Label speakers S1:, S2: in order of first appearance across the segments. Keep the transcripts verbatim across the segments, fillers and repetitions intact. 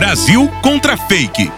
S1: Brasil contra Fake.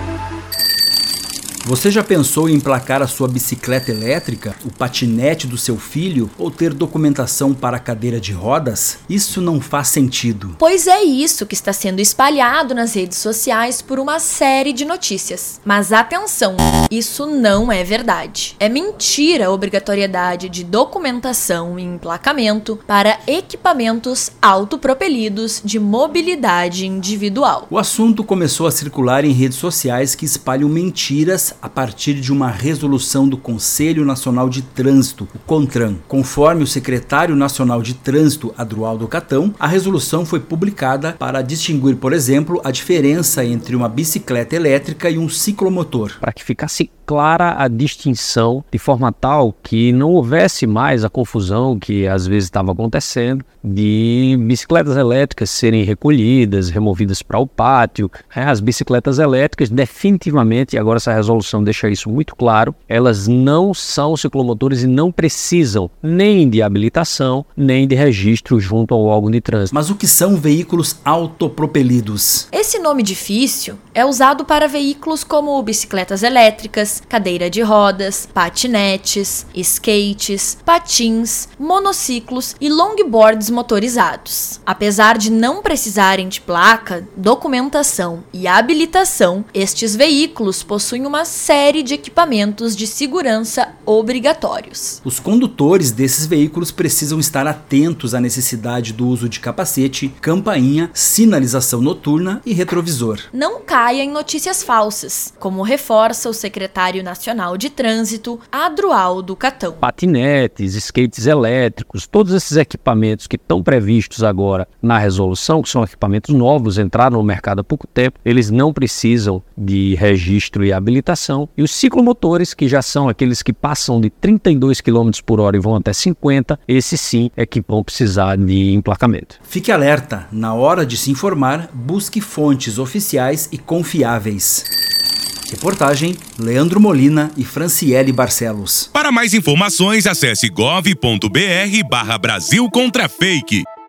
S2: Você já pensou em emplacar a sua bicicleta elétrica, o patinete do seu filho ou ter documentação para a cadeira de rodas? Isso não faz sentido.
S3: Pois é isso que está sendo espalhado nas redes sociais por uma série de notícias. Mas atenção, isso não é verdade. É mentira a obrigatoriedade de documentação e emplacamento para equipamentos autopropelidos de mobilidade individual.
S2: O assunto começou a circular em redes sociais que espalham mentiras a partir de uma resolução do Conselho Nacional de Trânsito, o CONTRAN. Conforme o secretário nacional de Trânsito, Adroaldo Catão, a resolução foi publicada para distinguir, por exemplo, a diferença entre uma bicicleta elétrica e um ciclomotor.
S4: Para que ficasse clara a distinção, de forma tal que não houvesse mais a confusão que às vezes estava acontecendo de bicicletas elétricas serem recolhidas, removidas para o pátio. As bicicletas elétricas definitivamente, e agora essa resolução deixa isso muito claro, elas não são ciclomotores e não precisam nem de habilitação, nem de registro junto ao órgão de trânsito.
S2: Mas o que são veículos autopropelidos?
S3: Esse nome difícil é usado para veículos como bicicletas elétricas, cadeira de rodas, patinetes, skates, patins, monociclos e longboards motorizados. Apesar de não precisarem de placa, documentação e habilitação, estes veículos possuem uma série de equipamentos de segurança obrigatórios.
S2: Os condutores desses veículos precisam estar atentos à necessidade do uso de capacete, campainha, sinalização noturna e retrovisor.
S3: Não caia em notícias falsas, como reforça o secretário nacional de trânsito, Adroaldo Catão.
S4: Patinetes, skates elétricos, todos esses equipamentos que estão previstos agora na resolução, que são equipamentos novos, entraram no mercado há pouco tempo, eles não precisam de registro e habilitação. E os ciclomotores, que já são aqueles que passam de trinta e dois quilômetros por hora e vão até cinquenta, esses sim é que vão precisar de emplacamento.
S2: Fique alerta, na hora de se informar, busque fontes oficiais e confiáveis. Reportagem Leandro Molina e Franciele Barcelos.
S1: Para mais informações, acesse gov ponto br barra Brasil contra Fake.